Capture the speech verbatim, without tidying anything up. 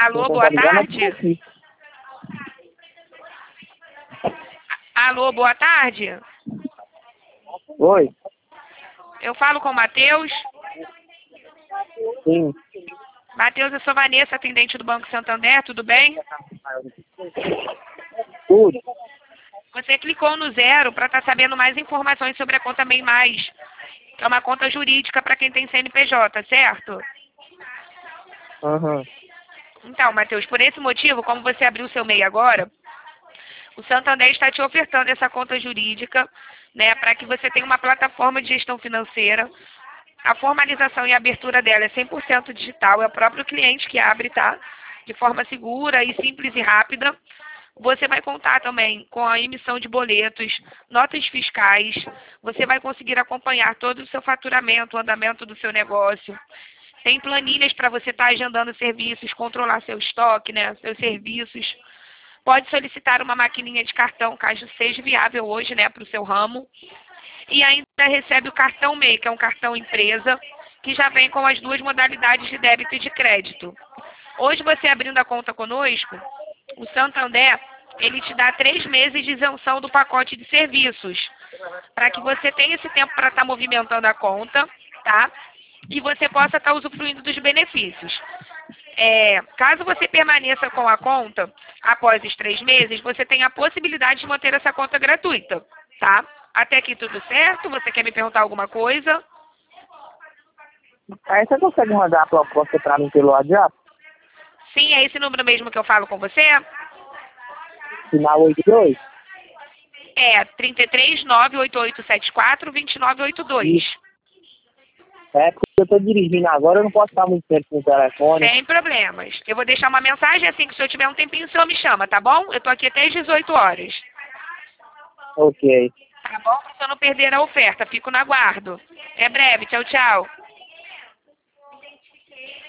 Alô, Quem boa tá ligando é tarde. aqui. Alô, boa tarde. Oi, Eu falo com o Matheus. sim. Matheus, eu sou Vanessa, atendente do Banco Santander, tudo bem? Tudo. Você clicou no zero para estar sabendo mais informações sobre a conta MEI Mais, que é uma conta jurídica para quem tem C N P J, certo? Aham. Então, Matheus, por esse motivo, como você abriu o seu MEI agora, o Santander está te ofertando essa conta jurídica, né, para que você tenha uma plataforma de gestão financeira. A formalização e a abertura dela é cem por cento digital, é o próprio cliente que abre, tá? De forma segura e simples e rápida. Você vai contar também com a emissão de boletos, notas fiscais. Você vai conseguir acompanhar todo o seu faturamento, o andamento do seu negócio. Tem planilhas para você estar agendando serviços, controlar seu estoque, né, seus serviços. Pode solicitar uma maquininha de cartão, caso seja viável hoje, né, para o seu ramo. E ainda recebe o cartão MEI, que é um cartão empresa, que já vem com as duas modalidades de débito e de crédito. Hoje, você abrindo a conta conosco, o Santander, ele te dá três meses de isenção do pacote de serviços, para que você tenha esse tempo para estar movimentando a conta, tá? E você possa estar usufruindo dos benefícios. É, caso você permaneça com a conta, após os três meses, você tem a possibilidade de manter essa conta gratuita, tá? Até aqui tudo certo? Você quer me perguntar alguma coisa? Aí você consegue mandar a proposta pra mim pelo WhatsApp? Sim, é esse número mesmo que eu falo com você? Final oito dois? É, trinta e três, nove oito oito sete quatro, vinte e nove oitenta e dois. É porque eu tô dirigindo agora, eu não posso estar muito tempo no telefone. Sem problemas. Eu vou deixar uma mensagem assim que se eu tiver um tempinho, o senhor me chama, tá bom? Eu tô aqui até às dezoito horas. Ok. Tá bom? Pra você não perder a oferta. Fico no aguardo. É breve. Tchau, tchau.